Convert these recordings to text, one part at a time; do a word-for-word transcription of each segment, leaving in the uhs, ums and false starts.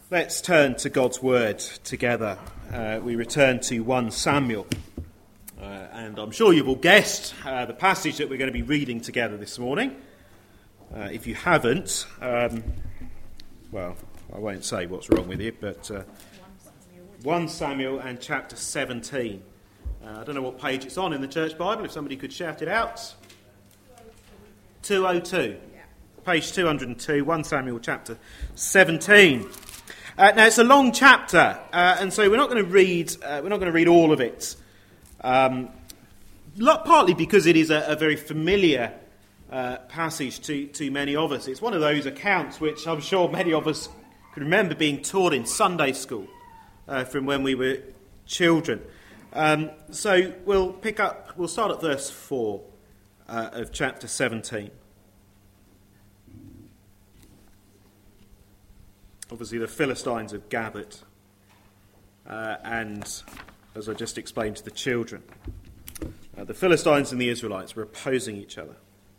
Let's turn to God's Word together. Uh, we return to First Samuel. Uh, and I'm sure you've all guessed uh, the passage that we're going to be reading together this morning. Uh, if you haven't, um, well, I won't say what's wrong with it, but uh, First Samuel and chapter seventeen. Uh, I don't know what page it's on in the Church Bible, if somebody could shout it out. two oh two. Page two oh two, First Samuel chapter seventeen. Uh, now it's a long chapter, uh, and so we're not going to read. Uh, we're not going to read all of it. Um, partly because it is a, a very familiar uh, passage to, to many of us. It's one of those accounts which I'm sure many of us can remember being taught in Sunday school uh, from when we were children. Um, so we'll pick up. We'll start at verse four uh, of chapter seventeen. Obviously, the Philistines have gathered, uh, and as I just explained to the children, uh, the Philistines and the Israelites were opposing each other.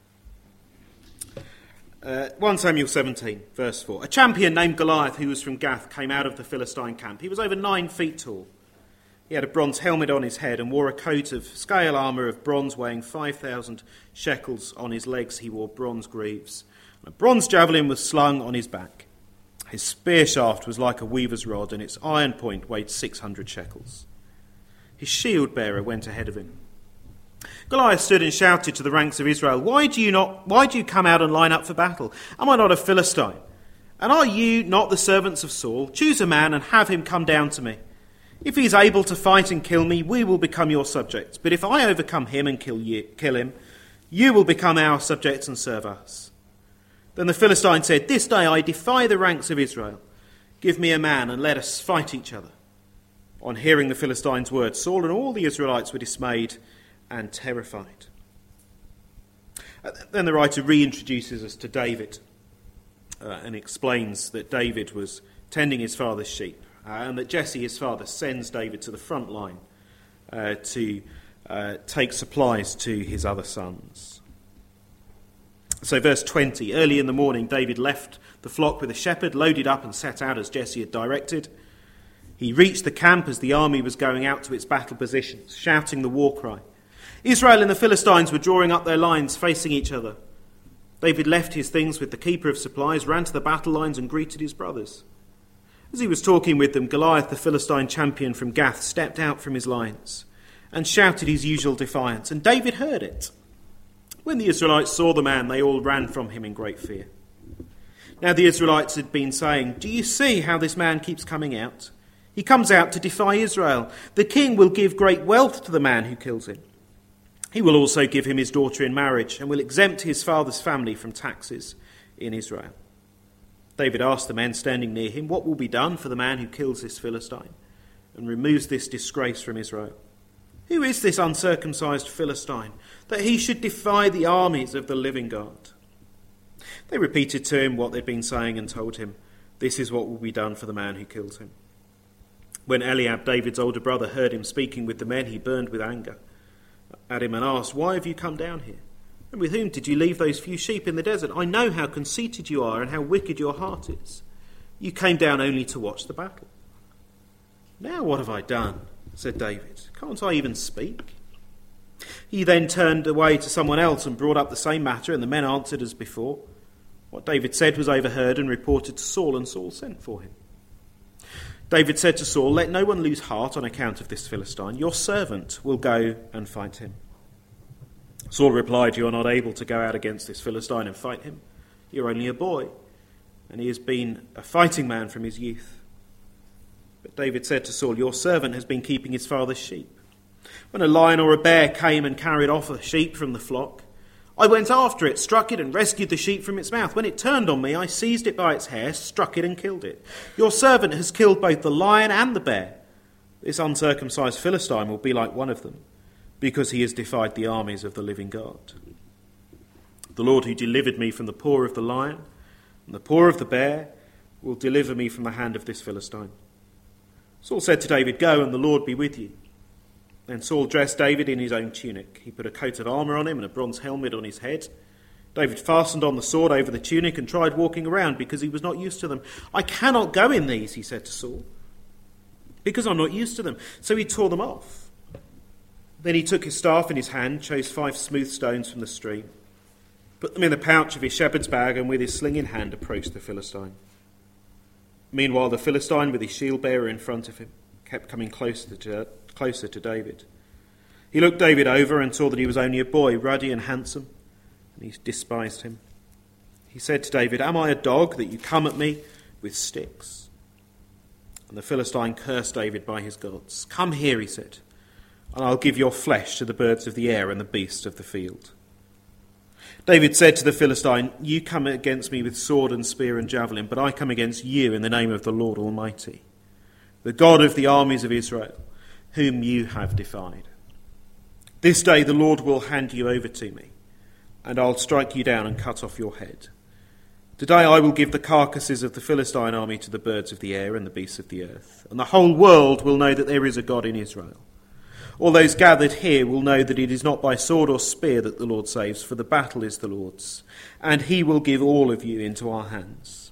Uh, First Samuel seventeen, verse four. A champion named Goliath, who was from Gath, came out of the Philistine camp. He was over nine feet tall. He had a bronze helmet on his head and wore a coat of scale armour of bronze weighing five thousand shekels. On his legs he wore bronze greaves. A bronze javelin was slung on his back. His spear shaft was like a weaver's rod, and its iron point weighed six hundred shekels. His shield bearer went ahead of him. Goliath stood and shouted to the ranks of Israel, Why do you not? Why do you come out and line up for battle? Am I not a Philistine? And are you not the servants of Saul? Choose a man and have him come down to me. If he is able to fight and kill me, we will become your subjects. But if I overcome him and kill you, kill him, you will become our subjects and serve us. Then the Philistine said, This day I defy the ranks of Israel. Give me a man and let us fight each other. On hearing the Philistine's words, Saul and all the Israelites were dismayed and terrified. Then the writer reintroduces us to David uh, and explains that David was tending his father's sheep uh, and that Jesse, his father, sends David to the front line uh, to uh, take supplies to his other sons. So verse twenty, early in the morning David left the flock with a shepherd, loaded up and set out as Jesse had directed. He reached the camp as the army was going out to its battle positions, shouting the war cry. Israel and the Philistines were drawing up their lines facing each other. David left his things with the keeper of supplies, ran to the battle lines and greeted his brothers. As he was talking with them, Goliath, the Philistine champion from Gath, stepped out from his lines and shouted his usual defiance, and David heard it. When the Israelites saw the man, they all ran from him in great fear. Now the Israelites had been saying, Do you see how this man keeps coming out? He comes out to defy Israel. The king will give great wealth to the man who kills him. He will also give him his daughter in marriage and will exempt his father's family from taxes in Israel. David asked the men standing near him, What will be done for the man who kills this Philistine and removes this disgrace from Israel? Who is this uncircumcised Philistine, that he should defy the armies of the living God? They repeated to him what they'd been saying and told him, This is what will be done for the man who kills him. When Eliab, David's older brother, heard him speaking with the men, he burned with anger at him and asked, Why have you come down here? And with whom did you leave those few sheep in the desert? I know how conceited you are and how wicked your heart is. You came down only to watch the battle. Now what have I done? Said David. Can't I even speak? He then turned away to someone else and brought up the same matter, and the men answered as before. What David said was overheard and reported to Saul, and Saul sent for him. David said to Saul, Let no one lose heart on account of this Philistine. Your servant will go and fight him. Saul replied, You are not able to go out against this Philistine and fight him. You are only a boy, and he has been a fighting man from his youth. But David said to Saul, Your servant has been keeping his father's sheep. When a lion or a bear came and carried off a sheep from the flock, I went after it, struck it and rescued the sheep from its mouth. When it turned on me, I seized it by its hair, struck it and killed it. Your servant has killed both the lion and the bear. This uncircumcised Philistine will be like one of them, because he has defied the armies of the living God. The Lord who delivered me from the paw of the lion and the paw of the bear will deliver me from the hand of this Philistine. Saul said to David, Go, and the Lord be with you. Then Saul dressed David in his own tunic. He put a coat of armour on him and a bronze helmet on his head. David fastened on the sword over the tunic and tried walking around because he was not used to them. I cannot go in these, he said to Saul, because I'm not used to them. So he tore them off. Then he took his staff in his hand, chose five smooth stones from the stream, put them in the pouch of his shepherd's bag, and with his sling in hand approached the Philistine. Meanwhile, the Philistine, with his shield bearer in front of him, kept coming closer to, closer to David. He looked David over and saw that he was only a boy, ruddy and handsome, and he despised him. He said to David, "Am I a dog that you come at me with sticks?" And the Philistine cursed David by his gods. "Come here," he said, "and I'll give your flesh to the birds of the air and the beasts of the field." David said to the Philistine, "You come against me with sword and spear and javelin, but I come against you in the name of the Lord Almighty, the God of the armies of Israel, whom you have defied. This day the Lord will hand you over to me, and I'll strike you down and cut off your head. Today I will give the carcasses of the Philistine army to the birds of the air and the beasts of the earth, and the whole world will know that there is a God in Israel. All those gathered here will know that it is not by sword or spear that the Lord saves, for the battle is the Lord's, and he will give all of you into our hands."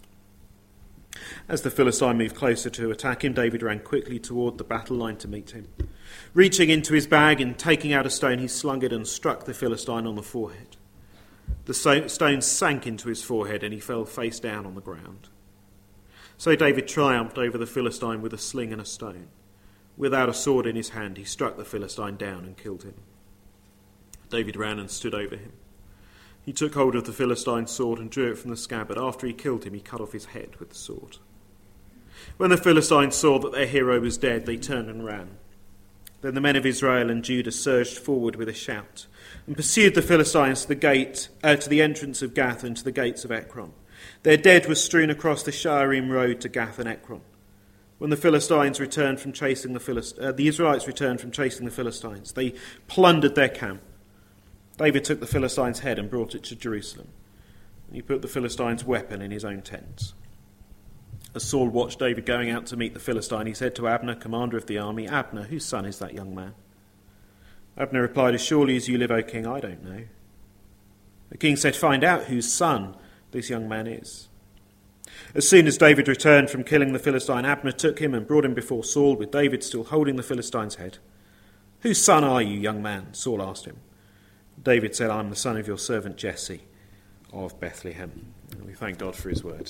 As the Philistine moved closer to attack him, David ran quickly toward the battle line to meet him. Reaching into his bag and taking out a stone, he slung it and struck the Philistine on the forehead. The stone sank into his forehead and he fell face down on the ground. So David triumphed over the Philistine with a sling and a stone. Without a sword in his hand, he struck the Philistine down and killed him. David ran and stood over him. He took hold of the Philistine's sword and drew it from the scabbard. After he killed him, he cut off his head with the sword. When the Philistines saw that their hero was dead, they turned and ran. Then the men of Israel and Judah surged forward with a shout and pursued the Philistines to the gate, uh, to the entrance of Gath and to the gates of Ekron. Their dead was strewn across the Shaaraim road to Gath and Ekron. When the Philistines returned from chasing the Philist- uh, the Israelites returned from chasing the Philistines, they plundered their camp. David took the Philistine's head and brought it to Jerusalem. And he put the Philistine's weapon in his own tent. As Saul watched David going out to meet the Philistine, he said to Abner, commander of the army, "Abner, whose son is that young man?" Abner replied, "As surely as you live, O king, I don't know." The king said, "Find out whose son this young man is." As soon as David returned from killing the Philistine, Abner took him and brought him before Saul, with David still holding the Philistine's head. "Whose son are you, young man?" Saul asked him. David said, "I'm the son of your servant Jesse of Bethlehem." And we thank God for his word.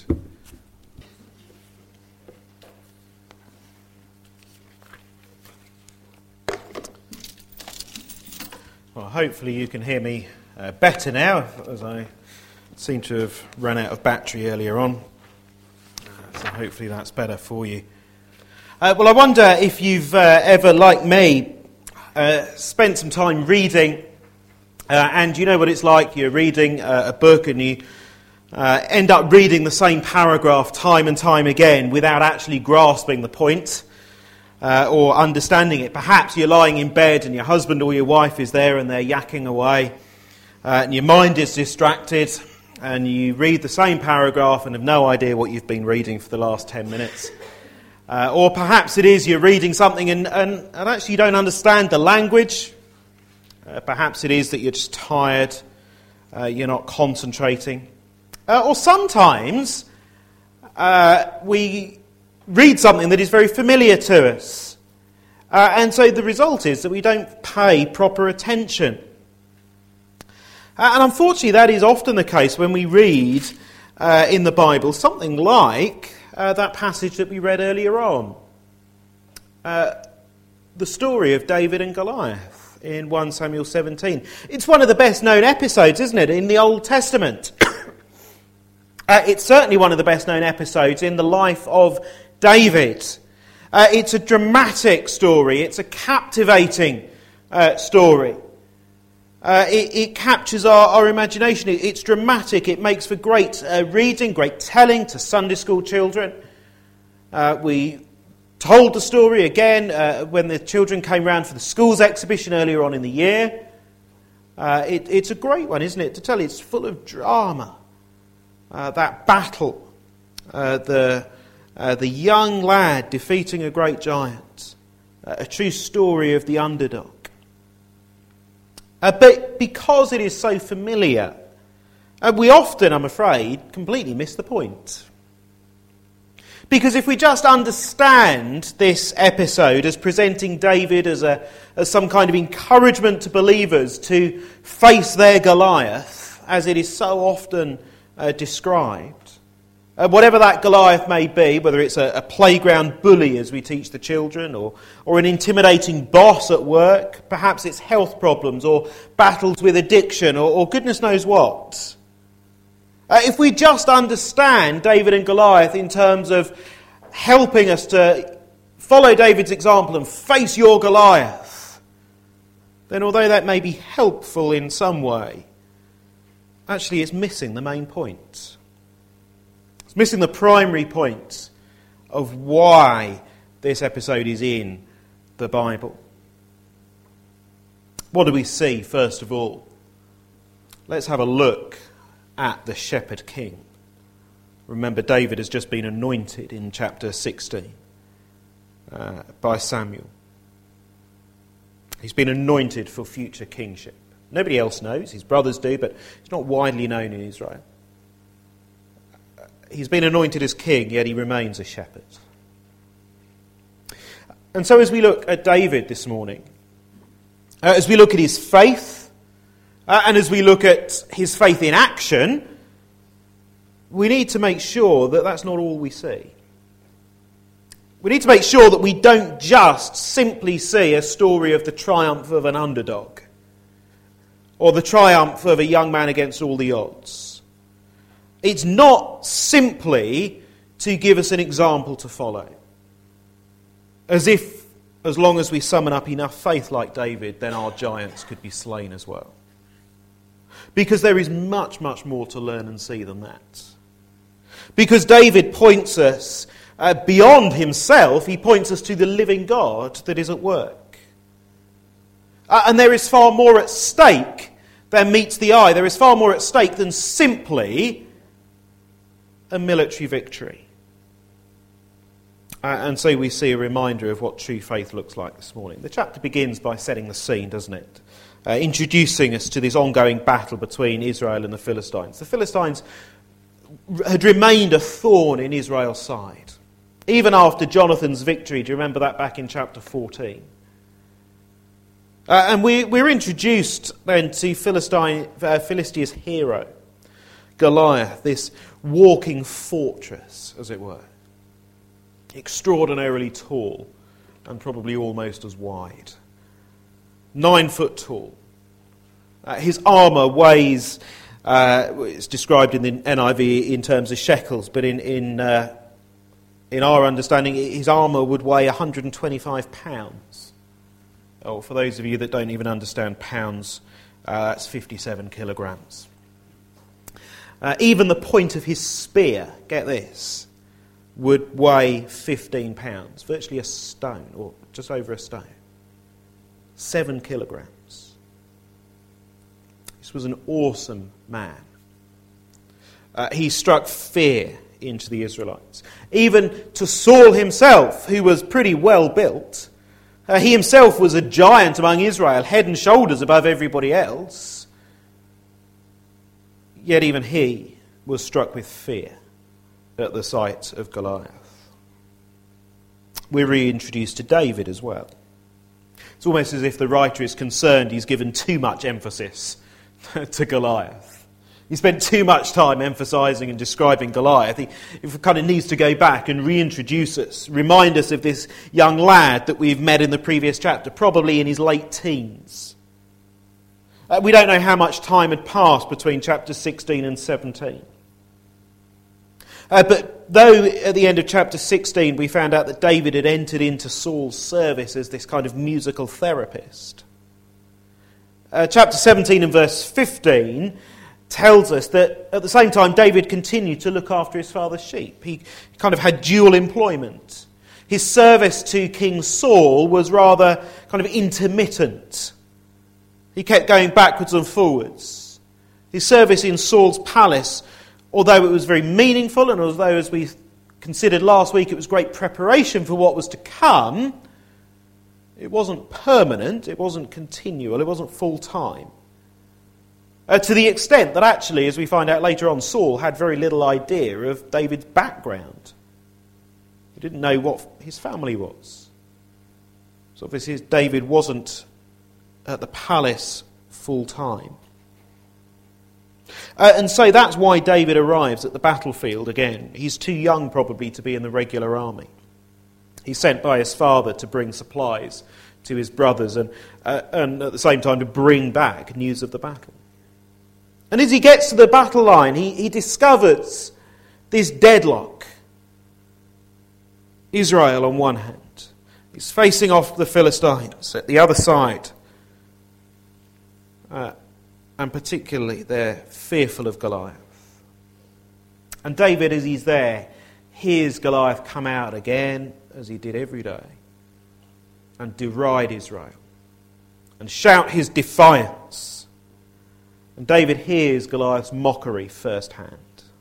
Well, hopefully you can hear me uh, better now, as I seem to have run out of battery earlier on. Uh, so hopefully that's better for you. Uh, well, I wonder if you've uh, ever, like me, uh, spent some time reading, uh, and you know what it's like. You're reading uh, a book and you uh, end up reading the same paragraph time and time again without actually grasping the point. Uh, or understanding it. Perhaps you're lying in bed and your husband or your wife is there and they're yakking away, uh, and your mind is distracted, and you read the same paragraph and have no idea what you've been reading for the last ten minutes. Uh, or perhaps it is you're reading something and, and, and actually you don't understand the language. Uh, perhaps it is that you're just tired, uh, you're not concentrating. Uh, or sometimes uh, we read something that is very familiar to us. Uh, and so the result is that we don't pay proper attention. Uh, and unfortunately that is often the case when we read uh, in the Bible something like uh, that passage that we read earlier on. Uh, the story of David and Goliath in First Samuel seventeen. It's one of the best known episodes, isn't it, in the Old Testament. uh, it's certainly one of the best known episodes in the life of David. Uh, it's a dramatic story. It's a captivating uh, story. Uh, it, it captures our, our imagination. It, it's dramatic. It makes for great uh, reading, great telling to Sunday school children. Uh, we told the story again uh, when the children came round for the schools exhibition earlier on in the year. Uh, it, it's a great one, isn't it, to tell? It's full of drama. Uh, that battle, uh, the Uh, the young lad defeating a great giant. Uh, a true story of the underdog. Uh, but because it is so familiar, And we often, I'm afraid, completely miss the point. Because if we just understand this episode as presenting David as a as some kind of encouragement to believers to face their Goliath, as it is so often uh, described, uh, whatever that Goliath may be, whether it's a, a playground bully as we teach the children, or, or an intimidating boss at work, perhaps it's health problems or battles with addiction or, or goodness knows what. Uh, if we just understand David and Goliath in terms of helping us to follow David's example and face your Goliath, then although that may be helpful in some way, actually it's missing the main point. It's missing the primary point of why this episode is in the Bible. What do we see, first of all? Let's have a look at the shepherd king. Remember, David has just been anointed in chapter sixteen uh, by Samuel. He's been anointed for future kingship. Nobody else knows, his brothers do, but it's not widely known in Israel. He's been anointed as king, yet he remains a shepherd. And so as we look at David this morning, uh, as we look at his faith, Uh, and as we look at his faith in action, we need to make sure that that's not all we see. We need to make sure that we don't just simply see a story of the triumph of an underdog, or the triumph of a young man against all the odds. It's not simply to give us an example to follow, as if, as long as we summon up enough faith like David, then our giants could be slain as well. Because there is much, much more to learn and see than that. Because David points us uh, beyond himself, he points us to the living God that is at work. Uh, and there is far more at stake than meets the eye. There is far more at stake than simply a military victory. Uh, and so we see a reminder of what true faith looks like this morning. The chapter begins by setting the scene, doesn't it? Uh, introducing us to this ongoing battle between Israel and the Philistines. The Philistines had remained a thorn in Israel's side, even after Jonathan's victory. Do you remember that back in chapter fourteen? Uh, and we, we're introduced then to Philistine, uh, Philistia's hero, Goliath, this walking fortress, as it were. Extraordinarily tall and probably almost as wide. Nine foot tall. Uh, his armour weighs, uh, it's described in the N I V in terms of shekels, but in in, uh, in our understanding, his armour would weigh one hundred twenty-five pounds. Oh, for those of you that don't even understand pounds, uh, that's fifty-seven kilograms. Uh, even the point of his spear, get this, would weigh fifteen pounds, virtually a stone, or just over a stone. Seven kilograms. This was an awesome man. Uh, he struck fear into the Israelites. Even to Saul himself, who was pretty well built. Uh, he himself was a giant among Israel, head and shoulders above everybody else. Yet even he was struck with fear at the sight of Goliath. We're reintroduced to David as well. It's almost as if the writer is concerned he's given too much emphasis to Goliath. He spent too much time emphasising and describing Goliath. He, he kind of needs to go back and reintroduce us, remind us of this young lad that we've met in the previous chapter, probably in his late teens. Uh, we don't know how much time had passed between chapters sixteen and seventeen. Uh, but though at the end of chapter sixteen we found out that David had entered into Saul's service as this kind of musical therapist, uh, chapter seventeen and verse fifteen tells us that at the same time David continued to look after his father's sheep. He kind of had dual employment. His service to King Saul was rather kind of intermittent. He kept going backwards and forwards. His service in Saul's palace, although it was very meaningful, and although, as we considered last week, it was great preparation for what was to come, it wasn't permanent, it wasn't continual, it wasn't full-time. Uh, to the extent that actually, as we find out later on, Saul had very little idea of David's background. He didn't know what his family was. So obviously David wasn't at the palace full time. Uh, and so that's why David arrives at the battlefield again. He's too young probably to be in the regular army. He's sent by his father to bring supplies to his brothers and, uh, and at the same time to bring back news of the battle. And as he gets to the battle line, he, he discovers this deadlock. Israel on one hand, he's facing off the Philistines at the other side. Uh, and particularly they're fearful of Goliath. And David, as he's there, hears Goliath come out again, as he did every day, and deride Israel and shout his defiance. And David hears Goliath's mockery firsthand.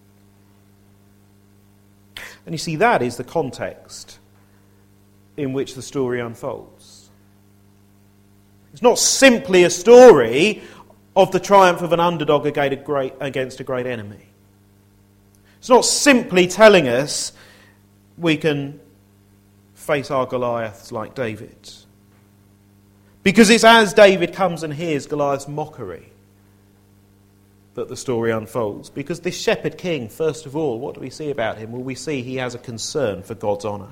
And you see, that is the context in which the story unfolds. It's not simply a story of the triumph of an underdog against a great enemy. It's not simply telling us we can face our Goliaths like David. Because it's as David comes and hears Goliath's mockery that the story unfolds. Because this shepherd king, first of all, what do we see about him? Well, we see he has a concern for God's honour.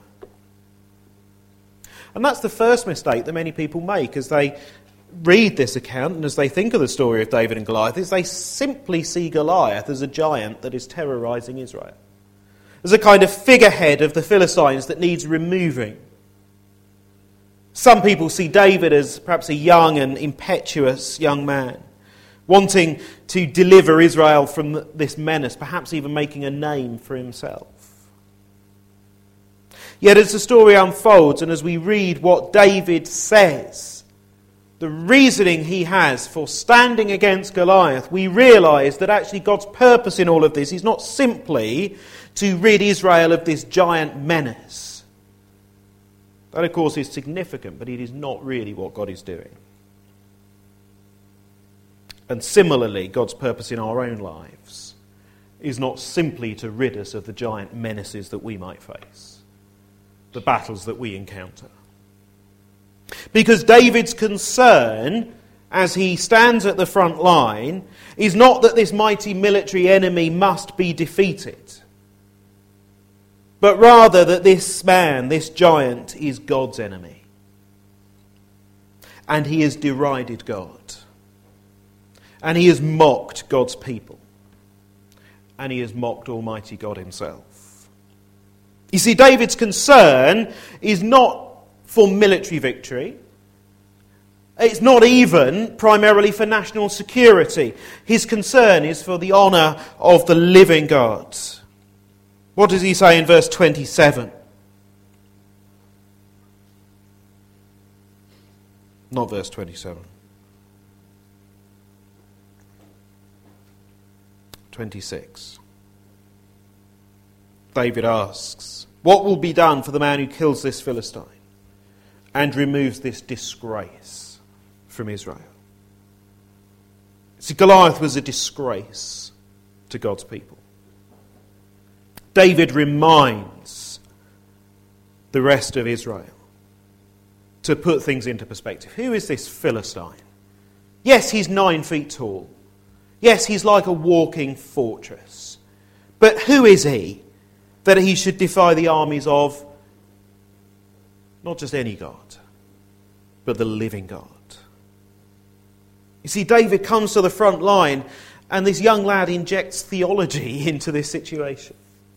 And that's the first mistake that many people make as they read this account and as they think of the story of David and Goliath, is they simply see Goliath as a giant that is terrorising Israel, as a kind of figurehead of the Philistines that needs removing. Some people see David as perhaps a young and impetuous young man, wanting to deliver Israel from this menace, perhaps even making a name for himself. Yet as the story unfolds and as we read what David says, the reasoning he has for standing against Goliath, we realise that actually God's purpose in all of this is not simply to rid Israel of this giant menace. That, of course, is significant, but it is not really what God is doing. And similarly, God's purpose in our own lives is not simply to rid us of the giant menaces that we might face, the battles that we encounter. Because David's concern, as he stands at the front line, is not that this mighty military enemy must be defeated, but rather that this man, this giant, is God's enemy. And he has derided God. And he has mocked God's people. And he has mocked Almighty God himself. You see, David's concern is not for military victory. It's not even primarily for national security. His concern is for the honour of the living God. What does he say in verse twenty-seven? Not verse twenty-seven. twenty-six. David asks, what will be done for the man who kills this Philistine and removes this disgrace from Israel? See, Goliath was a disgrace to God's people. David reminds the rest of Israel to put things into perspective. Who is this Philistine? Yes, he's nine feet tall. Yes, he's like a walking fortress. But who is he that he should defy the armies of not just any God, but the living God? You see, David comes to the front line and this young lad injects theology into this situation.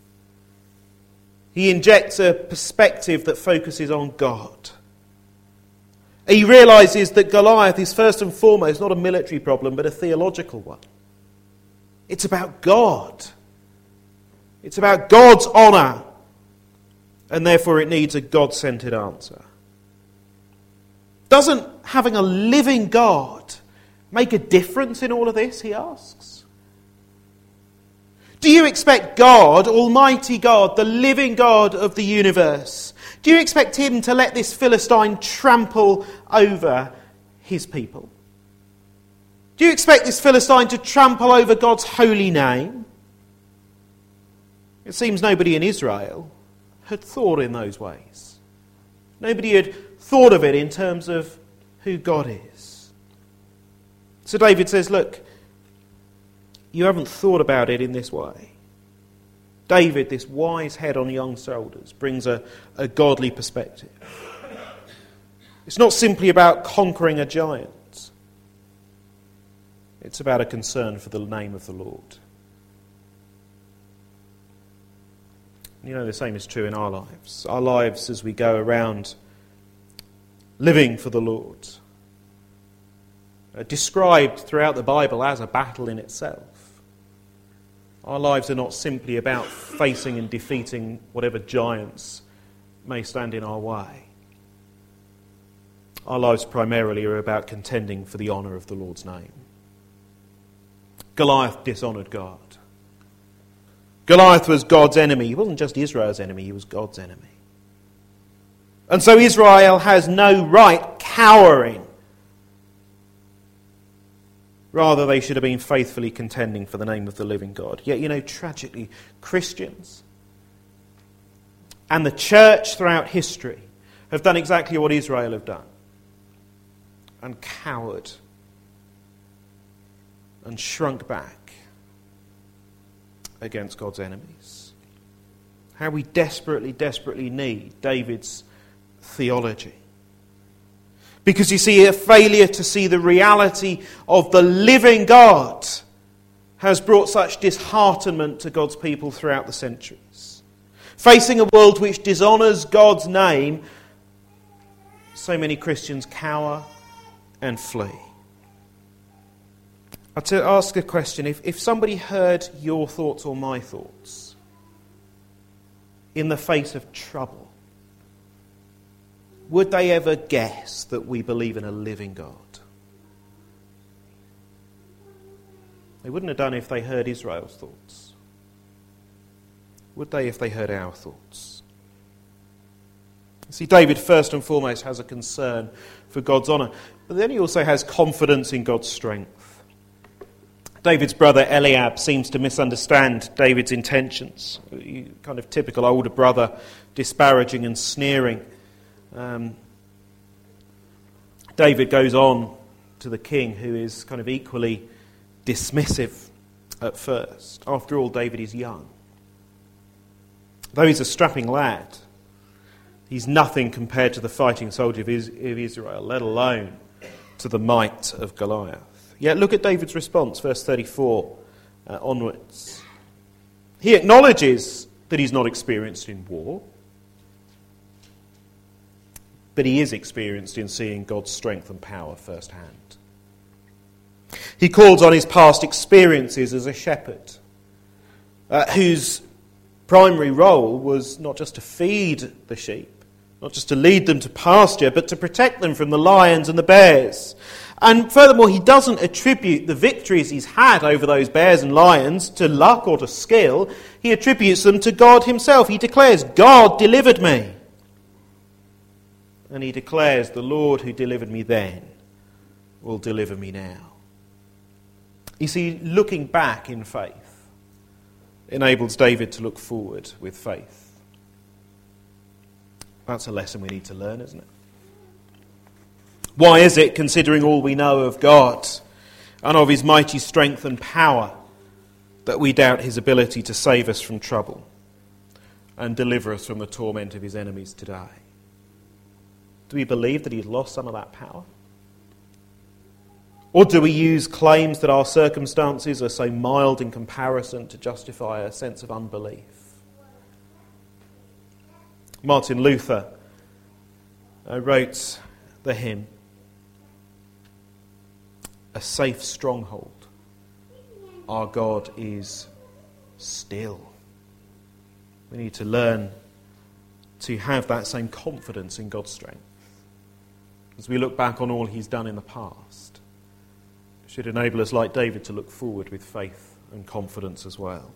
He injects a perspective that focuses on God. He realises that Goliath is first and foremost not a military problem, but a theological one. It's about God. It's about God's honour. And therefore it needs a God-centred answer. Doesn't having a living God make a difference in all of this, he asks? Do you expect God, Almighty God, the living God of the universe, do you expect him to let this Philistine trample over his people? Do you expect this Philistine to trample over God's holy name? It seems nobody in Israel had thought in those ways. Nobody had thought of it in terms of who God is. So David says, look, you haven't thought about it in this way. David, this wise head on young shoulders, brings a, a godly perspective. It's not simply about conquering a giant. It's about a concern for the name of the Lord. You know, the same is true in our lives. Our lives as we go around living for the Lord, uh, described throughout the Bible as a battle in itself. Our lives are not simply about facing and defeating whatever giants may stand in our way. Our lives primarily are about contending for the honour of the Lord's name. Goliath dishonoured God. Goliath was God's enemy. He wasn't just Israel's enemy, he was God's enemy. And so Israel has no right cowering. Rather, they should have been faithfully contending for the name of the living God. Yet, you know, tragically, Christians and the church throughout history have done exactly what Israel have done. And cowered. And shrunk back against God's enemies. How we desperately, desperately need David's theology. Because you see, a failure to see the reality of the living God has brought such disheartenment to God's people throughout the centuries. Facing a world which dishonours God's name, so many Christians cower and flee. I'll to ask a question. If, if somebody heard your thoughts or my thoughts in the face of trouble, would they ever guess that we believe in a living God? They wouldn't have done if they heard Israel's thoughts. Would they if they heard our thoughts? See, David first and foremost has a concern for God's honour, but then he also has confidence in God's strength. David's brother Eliab seems to misunderstand David's intentions. Kind of typical older brother, disparaging and sneering. Um, David goes on to the king, who is kind of equally dismissive at first. After all, David is young. Though he's a strapping lad, he's nothing compared to the fighting soldier of Israel, let alone to the might of Goliath. Yet look at David's response, verse thirty-four uh, onwards. He acknowledges that he's not experienced in war, but he is experienced in seeing God's strength and power firsthand. He calls on his past experiences as a shepherd, uh, whose primary role was not just to feed the sheep, not just to lead them to pasture, but to protect them from the lions and the bears. And furthermore, he doesn't attribute the victories he's had over those bears and lions to luck or to skill. He attributes them to God himself. He declares, God delivered me. And he declares, the Lord who delivered me then will deliver me now. You see, looking back in faith enables David to look forward with faith. That's a lesson we need to learn, isn't it? Why is it, considering all we know of God and of his mighty strength and power, that we doubt his ability to save us from trouble and deliver us from the torment of his enemies today? Do we believe that he's lost some of that power? Or do we use claims that our circumstances are so mild in comparison to justify a sense of unbelief? Martin Luther uh, wrote the hymn, "A safe stronghold, our God is still." We need to learn to have that same confidence in God's strength as we look back on all he's done in the past. It should enable us, like David, to look forward with faith and confidence as well.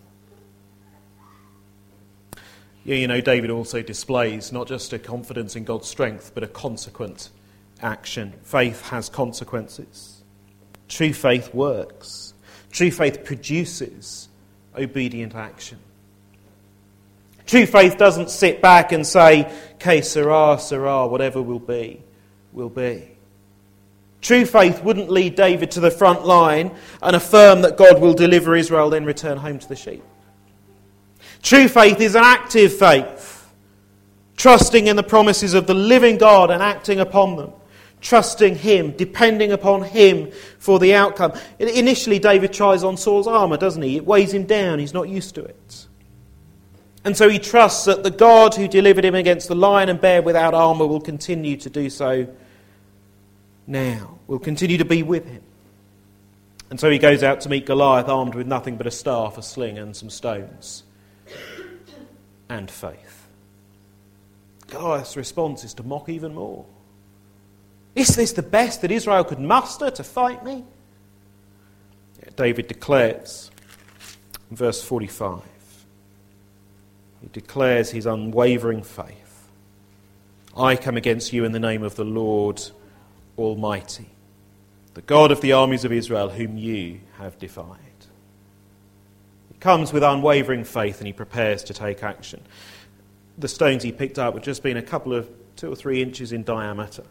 Yeah, you know, David also displays not just a confidence in God's strength, but a consequent action. Faith has consequences. True faith works. True faith produces obedient action. True faith doesn't sit back and say, "Que sera, sera, whatever will be, will be." True faith wouldn't lead David to the front line and affirm that God will deliver Israel, then return home to the sheep. True faith is an active faith, trusting in the promises of the living God and acting upon them. Trusting him, depending upon him for the outcome. Initially, David tries on Saul's armour, doesn't he? It weighs him down. He's not used to it. And so he trusts that the God who delivered him against the lion and bear without armour will continue to do so now. Will continue to be with him. And so he goes out to meet Goliath armed with nothing but a staff, a sling and some stones. And faith. Goliath's response is to mock even more. Is this the best that Israel could muster to fight me? Yeah, David declares in verse forty-five. He declares his unwavering faith. I come against you in the name of the Lord Almighty, the God of the armies of Israel, whom you have defied. He comes with unwavering faith and he prepares to take action. The stones he picked up had just been a couple of two or three inches in diameter.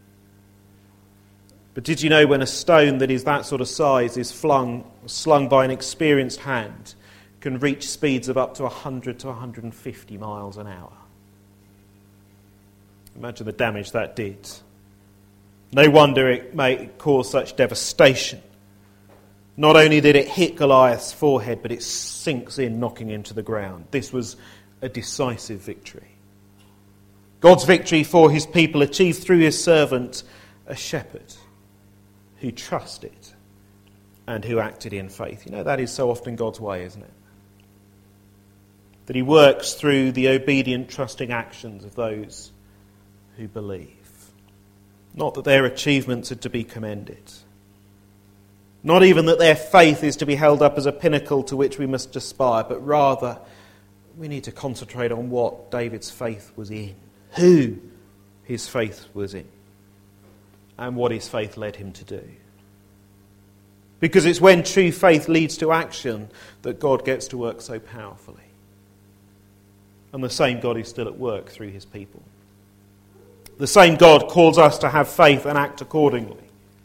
But did you know when a stone that is that sort of size is flung, slung by an experienced hand, can reach speeds of up to one hundred to one hundred fifty miles an hour? Imagine the damage that did. No wonder it may cause such devastation. Not only did it hit Goliath's forehead, but it sinks in, knocking him to the ground. This was a decisive victory. God's victory for his people achieved through his servant, a shepherd, who trusted and who acted in faith. You know, that is so often God's way, isn't it? That he works through the obedient, trusting actions of those who believe. Not that their achievements are to be commended. Not even that their faith is to be held up as a pinnacle to which we must aspire, but rather we need to concentrate on what David's faith was in, who his faith was in, and what his faith led him to do. Because it's when true faith leads to action that God gets to work so powerfully. And the same God is still at work through his people. The same God calls us to have faith and act accordingly.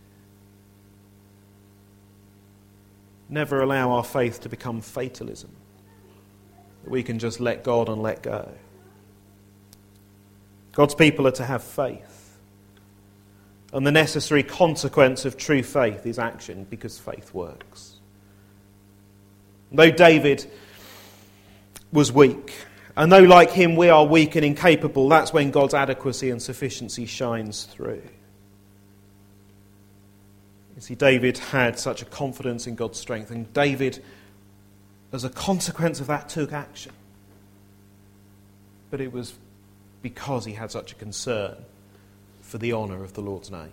Never allow our faith to become fatalism, that we can just let God and let go. God's people are to have faith. And the necessary consequence of true faith is action, because faith works. Though David was weak, and though like him we are weak and incapable, that's when God's adequacy and sufficiency shines through. You see, David had such a confidence in God's strength, and David, as a consequence of that, took action. But it was because he had such a concern for the honour of the Lord's name.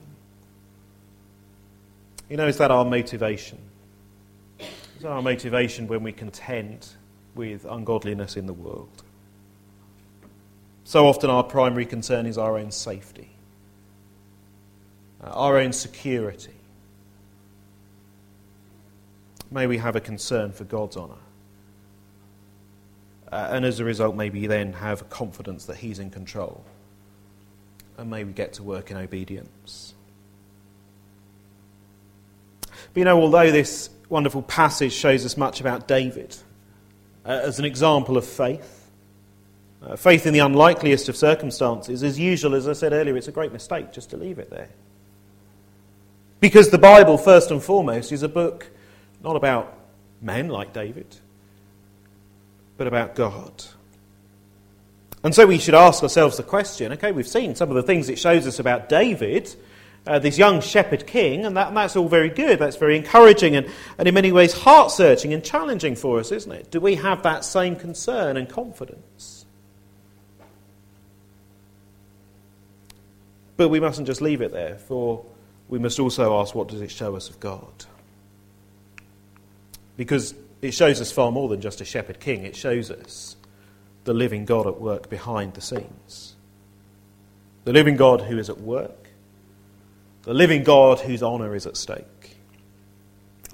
You know, is that our motivation? Is that our motivation when we contend with ungodliness in the world? So often our primary concern is our own safety, our own security. May we have a concern for God's honour. Uh, and as a result, maybe then have confidence that he's in control. And may we get to work in obedience. But you know, although this wonderful passage shows us much about David uh, as an example of faith, uh, faith in the unlikeliest of circumstances, as usual, as I said earlier, it's a great mistake just to leave it there. Because the Bible, first and foremost, is a book not about men like David, but about God. And so we should ask ourselves the question, okay, we've seen some of the things it shows us about David, uh, this young shepherd king, and, that, and that's all very good, that's very encouraging and, and in many ways heart-searching and challenging for us, isn't it? Do we have that same concern and confidence? But we mustn't just leave it there, for we must also ask, what does it show us of God? Because it shows us far more than just a shepherd king. It shows us the living God at work behind the scenes. The living God who is at work. The living God whose honour is at stake.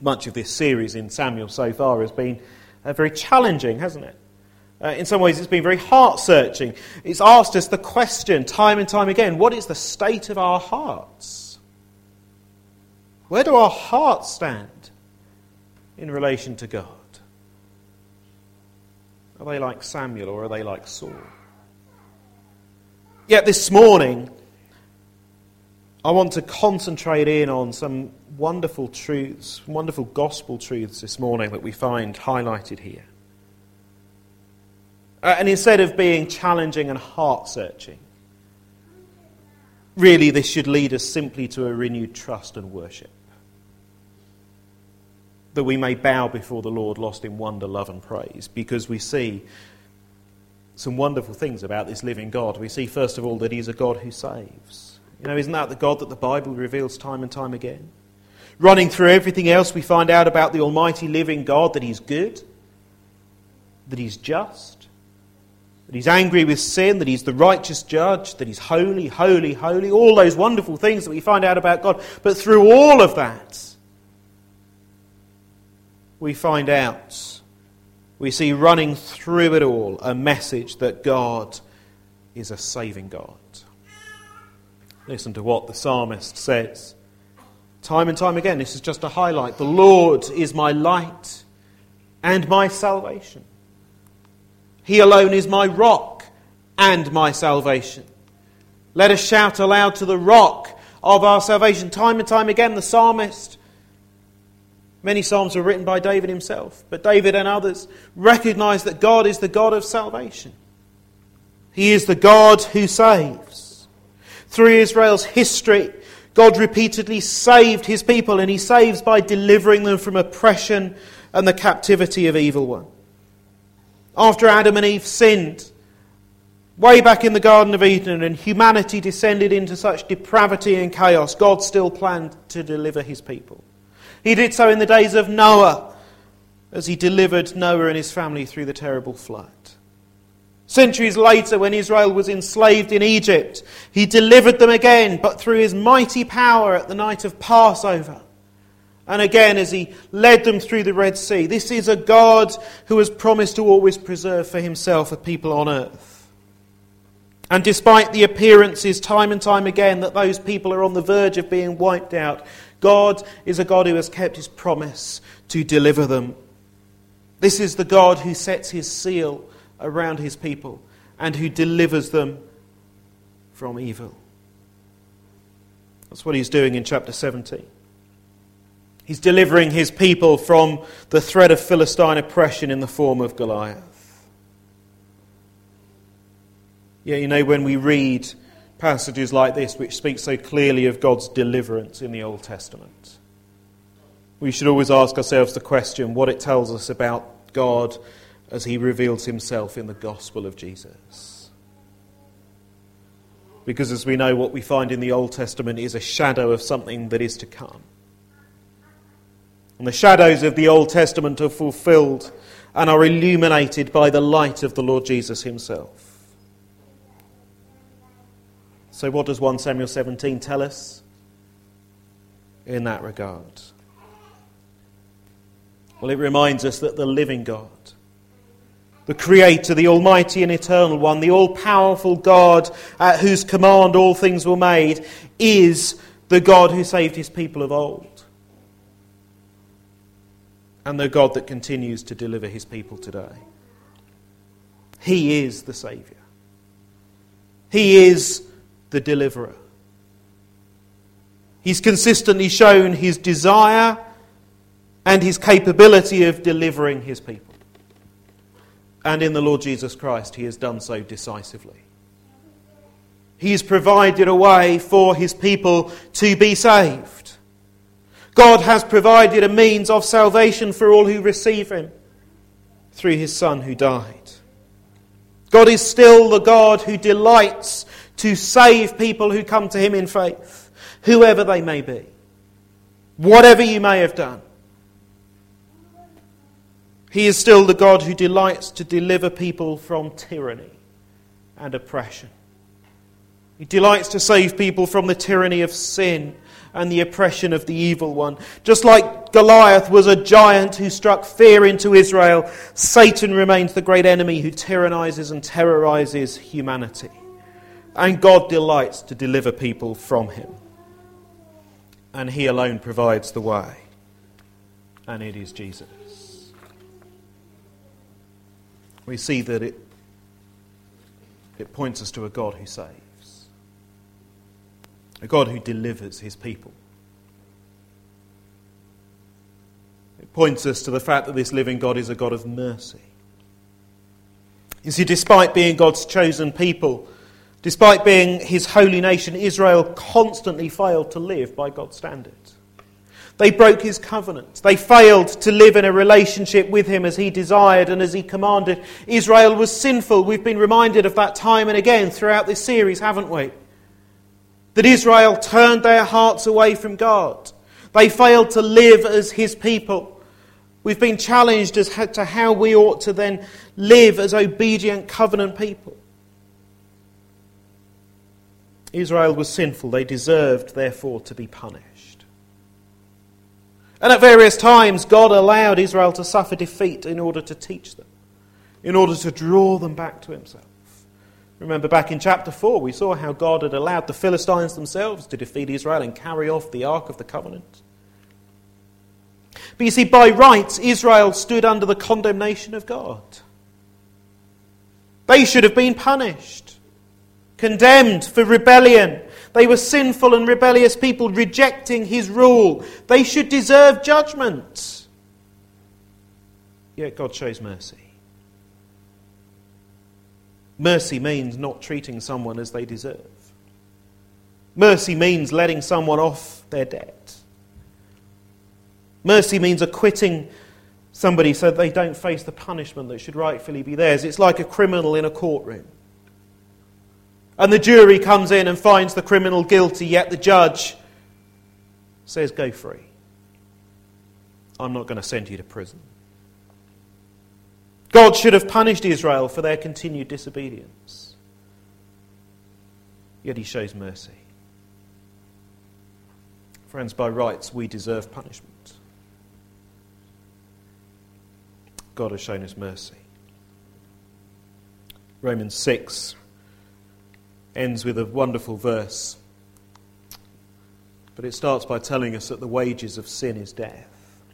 Much of this series in Samuel so far has been uh, very challenging, hasn't it? Uh, in some ways it's been very heart-searching. It's asked us the question time and time again, what is the state of our hearts? Where do our hearts stand in relation to God? Are they like Samuel or are they like Saul? Yet this morning, I want to concentrate in on some wonderful truths, wonderful gospel truths this morning that we find highlighted here. Uh, and instead of being challenging and heart-searching, really this should lead us simply to a renewed trust and worship. That we may bow before the Lord lost in wonder, love and praise, because we see some wonderful things about this living God. We see, first of all, that He's a God who saves. You know, isn't that the God that the Bible reveals time and time again? Running through everything else, we find out about the almighty living God, that He's good, that He's just, that He's angry with sin, that He's the righteous judge, that He's holy, holy, holy, all those wonderful things that we find out about God. But through all of that, we find out, we see running through it all a message that God is a saving God. Listen to what the psalmist says. Time and time again, this is just a highlight. The Lord is my light and my salvation. He alone is my rock and my salvation. Let us shout aloud to the rock of our salvation. Time and time again, the psalmist, many psalms were written by David himself, but David and others recognize that God is the God of salvation. He is the God who saves. Through Israel's history, God repeatedly saved His people, and He saves by delivering them from oppression and the captivity of evil one. After Adam and Eve sinned, way back in the Garden of Eden, and humanity descended into such depravity and chaos, God still planned to deliver His people. He did so in the days of Noah, as He delivered Noah and his family through the terrible flood. Centuries later, when Israel was enslaved in Egypt, He delivered them again, but through His mighty power at the night of Passover. And again, as He led them through the Red Sea. This is a God who has promised to always preserve for Himself a people on earth. And despite the appearances time and time again that those people are on the verge of being wiped out, God is a God who has kept His promise to deliver them. This is the God who sets His seal around His people and who delivers them from evil. That's what He's doing in chapter seventeen. He's delivering His people from the threat of Philistine oppression in the form of Goliath. Yeah, you know, when we read passages like this, which speak so clearly of God's deliverance in the Old Testament, we should always ask ourselves the question, what it tells us about God as He reveals Himself in the gospel of Jesus. Because as we know, what we find in the Old Testament is a shadow of something that is to come. And the shadows of the Old Testament are fulfilled and are illuminated by the light of the Lord Jesus Himself. So what does First Samuel seventeen tell us in that regard? Well, it reminds us that the living God, the Creator, the Almighty and Eternal One, the all-powerful God at whose command all things were made, is the God who saved His people of old. And the God that continues to deliver His people today. He is the Saviour. He is the deliverer. He's consistently shown His desire and His capability of delivering His people. And in the Lord Jesus Christ, He has done so decisively. He's provided a way for His people to be saved. God has provided a means of salvation for all who receive Him through His Son who died. God is still the God who delights to save people who come to Him in faith, whoever they may be, whatever you may have done. He is still the God who delights to deliver people from tyranny and oppression. He delights to save people from the tyranny of sin and the oppression of the evil one. Just like Goliath was a giant who struck fear into Israel, Satan remains the great enemy who tyrannizes and terrorizes humanity. And God delights to deliver people from him. And he alone provides the way. And it is Jesus. We see that it, it points us to a God who saves. A God who delivers his people. It points us to the fact that this living God is a God of mercy. You see, despite being God's chosen people, despite being his holy nation, Israel constantly failed to live by God's standards. They broke his covenant. They failed to live in a relationship with him as he desired and as he commanded. Israel was sinful. We've been reminded of that time and again throughout this series, haven't we? That Israel turned their hearts away from God. They failed to live as his people. We've been challenged as to how we ought to then live as obedient covenant people. Israel was sinful. They deserved, therefore, to be punished. And at various times, God allowed Israel to suffer defeat in order to teach them, in order to draw them back to himself. Remember back in chapter four, we saw how God had allowed the Philistines themselves to defeat Israel and carry off the Ark of the Covenant. But you see, by rights, Israel stood under the condemnation of God. They should have been punished, condemned for rebellion. They were sinful and rebellious people rejecting his rule. They should deserve judgment. Yet God shows mercy. Mercy means not treating someone as they deserve. Mercy means letting someone off their debt. Mercy means acquitting somebody so they don't face the punishment that should rightfully be theirs. It's like a criminal in a courtroom. And the jury comes in and finds the criminal guilty, yet the judge says, go free. I'm not going to send you to prison. God should have punished Israel for their continued disobedience. Yet he shows mercy. Friends, by rights we deserve punishment. God has shown us mercy. Romans six ends with a wonderful verse. But it starts by telling us that the wages of sin is death.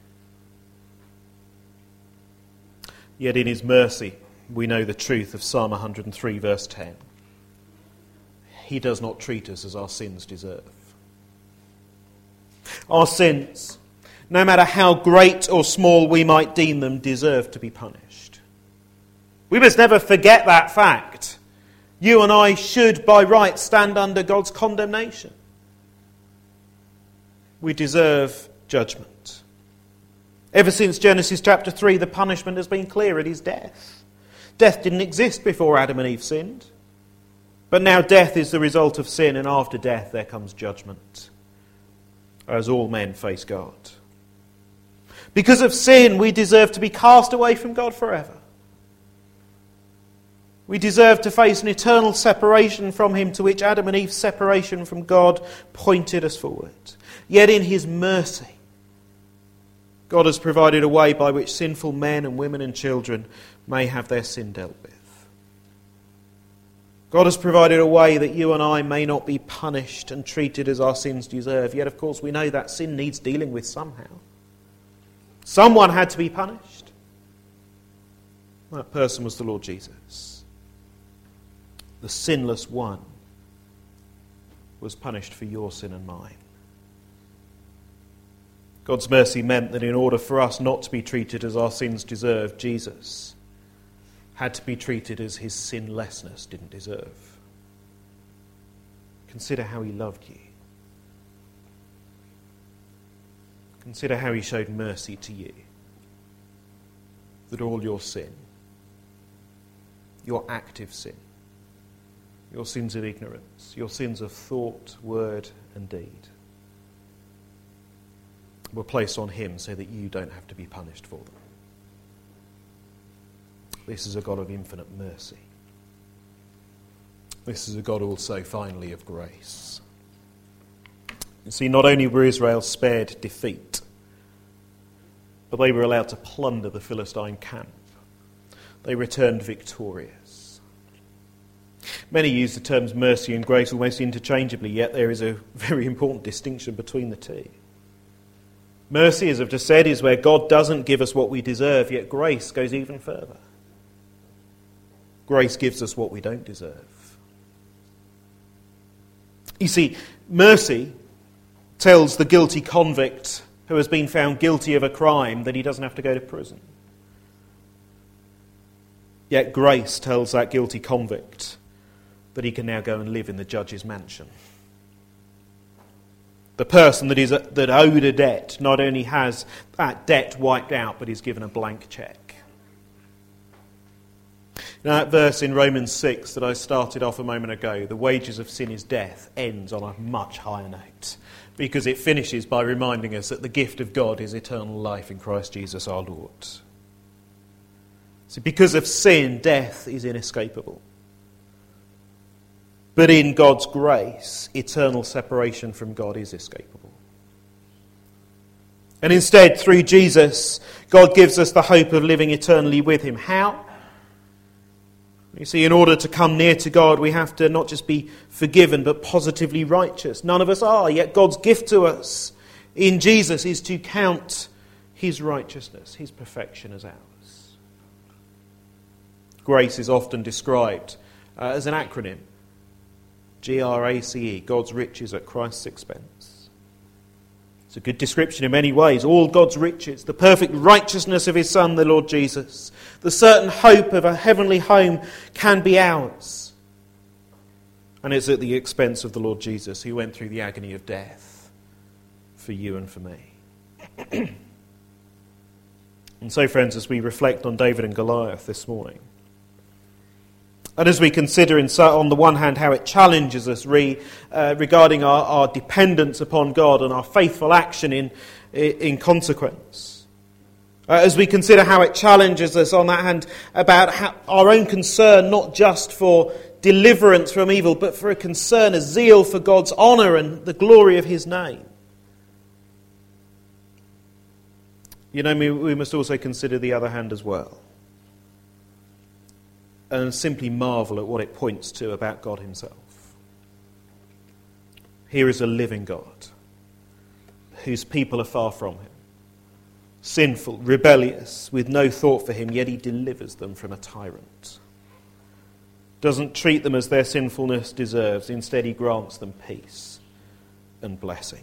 Yet in his mercy we know the truth of Psalm one hundred three verse ten. He does not treat us as our sins deserve. Our sins, no matter how great or small we might deem them, deserve to be punished. We must never forget that fact. You and I should, by right, stand under God's condemnation. We deserve judgment. Ever since Genesis chapter three, the punishment has been clear. It is death. Death didn't exist before Adam and Eve sinned. But now death is the result of sin, and after death there comes judgment, as all men face God. Because of sin, we deserve to be cast away from God forever. We deserve to face an eternal separation from him, to which Adam and Eve's separation from God pointed us forward. Yet in his mercy, God has provided a way by which sinful men and women and children may have their sin dealt with. God has provided a way that you and I may not be punished and treated as our sins deserve. Yet, of course, we know that sin needs dealing with somehow. Someone had to be punished. That person was the Lord Jesus. The sinless one was punished for your sin and mine. God's mercy meant that in order for us not to be treated as our sins deserve, Jesus had to be treated as his sinlessness didn't deserve. Consider how he loved you. Consider how he showed mercy to you. That all your sin, your active sin, your sins of ignorance, your sins of thought, word and deed, were placed on him so that you don't have to be punished for them. This is a God of infinite mercy. This is a God also, finally, of grace. You see, not only were Israel spared defeat, but they were allowed to plunder the Philistine camp. They returned victorious. Many use the terms mercy and grace almost interchangeably, yet there is a very important distinction between the two. Mercy, as I've just said, is where God doesn't give us what we deserve, yet grace goes even further. Grace gives us what we don't deserve. You see, mercy tells the guilty convict who has been found guilty of a crime that he doesn't have to go to prison. Yet grace tells that guilty convict that he can now go and live in the judge's mansion. The person that is that owed a debt not only has that debt wiped out, but is given a blank cheque. Now, that verse in Romans six that I started off a moment ago, the wages of sin is death, ends on a much higher note, because it finishes by reminding us that the gift of God is eternal life in Christ Jesus our Lord. So because of sin, death is inescapable. But in God's grace, eternal separation from God is escapable. And instead, through Jesus, God gives us the hope of living eternally with him. How? You see, in order to come near to God, we have to not just be forgiven, but positively righteous. None of us are, yet God's gift to us in Jesus is to count his righteousness, his perfection as ours. Grace is often described uh, as an acronym. G R A C E, God's riches at Christ's expense. It's a good description in many ways. All God's riches, the perfect righteousness of his Son, the Lord Jesus, the certain hope of a heavenly home can be ours. And it's at the expense of the Lord Jesus, who went through the agony of death for you and for me. And so, friends, as we reflect on David and Goliath this morning, and as we consider, in, on the one hand, how it challenges us re, uh, regarding our, our dependence upon God and our faithful action in, in consequence. Uh, as we consider how it challenges us, on that hand, about how, our own concern, not just for deliverance from evil, but for a concern, a zeal for God's honour and the glory of his name. You know, we, we must also consider the other hand as well. And simply marvel at what it points to about God himself. Here is a living God, whose people are far from him, sinful, rebellious, with no thought for him, yet he delivers them from a tyrant. Doesn't treat them as their sinfulness deserves, instead he grants them peace and blessing.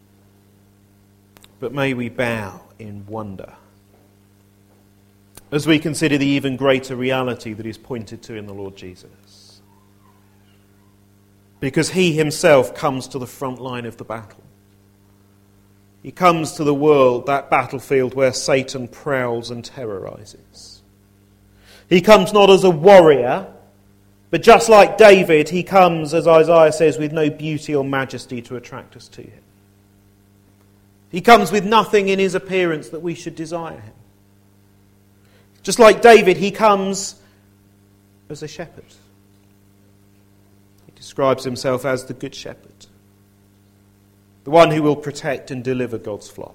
But may we bow in wonder as we consider the even greater reality that is pointed to in the Lord Jesus. Because he himself comes to the front line of the battle. He comes to the world, that battlefield where Satan prowls and terrorizes. He comes not as a warrior, but just like David, he comes, as Isaiah says, with no beauty or majesty to attract us to him. He comes with nothing in his appearance that we should desire him. Just like David, he comes as a shepherd. He describes himself as the good shepherd, the one who will protect and deliver God's flock.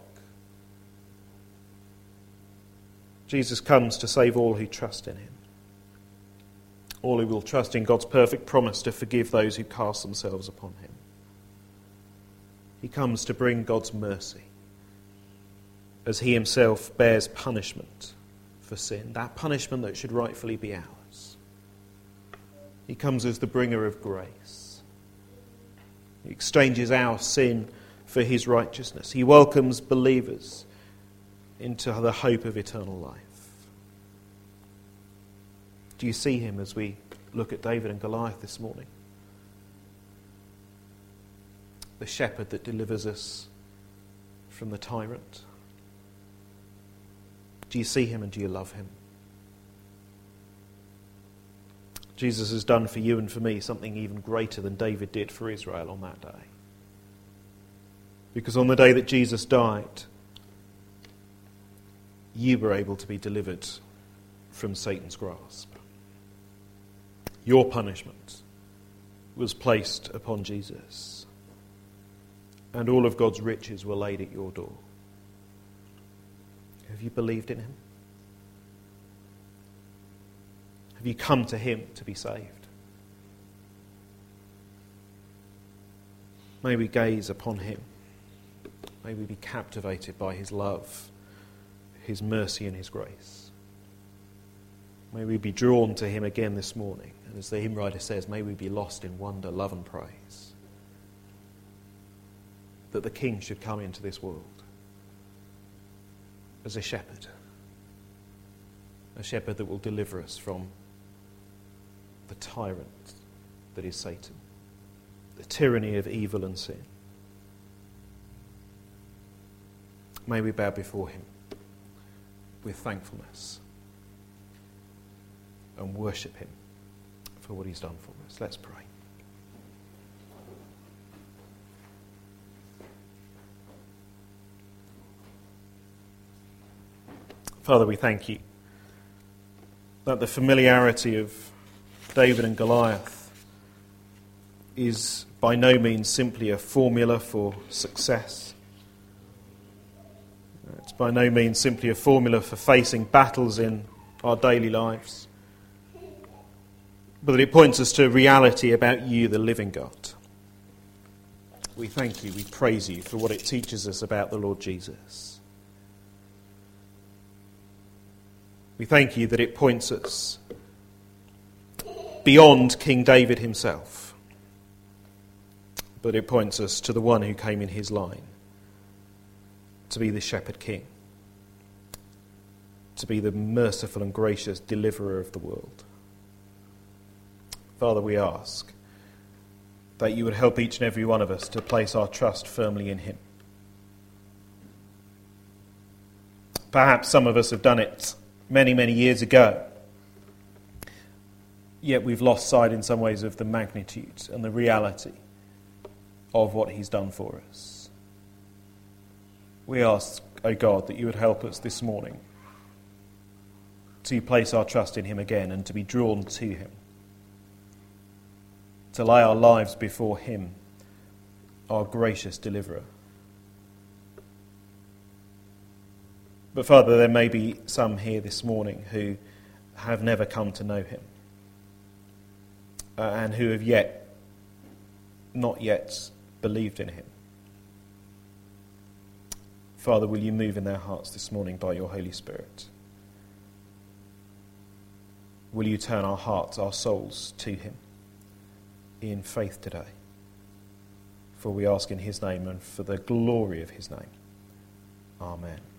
Jesus comes to save all who trust in him, all who will trust in God's perfect promise to forgive those who cast themselves upon him. He comes to bring God's mercy as he himself bears punishment for sin, that punishment that should rightfully be ours. He comes as the bringer of grace. He exchanges our sin for his righteousness. He welcomes believers into the hope of eternal life. Do you see him as we look at David and Goliath this morning? The shepherd that delivers us from the tyrant. Do you see him and do you love him? Jesus has done for you and for me something even greater than David did for Israel on that day. Because on the day that Jesus died, you were able to be delivered from Satan's grasp. Your punishment was placed upon Jesus, and all of God's riches were laid at your door. Have you believed in him? Have you come to him to be saved? May we gaze upon him. May we be captivated by his love, his mercy and his grace. May we be drawn to him again this morning. And as the hymn writer says, may we be lost in wonder, love and praise. That the King should come into this world as a shepherd. A shepherd that will deliver us from the tyrant that is Satan. The tyranny of evil and sin. May we bow before him with thankfulness and worship him for what he's done for us. Let's pray. Father, we thank you that the familiarity of David and Goliath is by no means simply a formula for success. It's by no means simply a formula for facing battles in our daily lives, but that it points us to reality about you, the living God. We thank you, we praise you for what it teaches us about the Lord Jesus. We thank you that it points us beyond King David himself, but it points us to the one who came in his line to be the shepherd king, to be the merciful and gracious deliverer of the world. Father, we ask that you would help each and every one of us to place our trust firmly in him. Perhaps some of us have done it many, many years ago, yet we've lost sight in some ways of the magnitude and the reality of what he's done for us. We ask, O God, that you would help us this morning to place our trust in him again and to be drawn to him, to lay our lives before him, our gracious deliverer. But Father, there may be some here this morning who have never come to know him uh, and who have yet, not yet believed in him. Father, will you move in their hearts this morning by your Holy Spirit? Will you turn our hearts, our souls to him in faith today? For we ask in his name and for the glory of his name. Amen.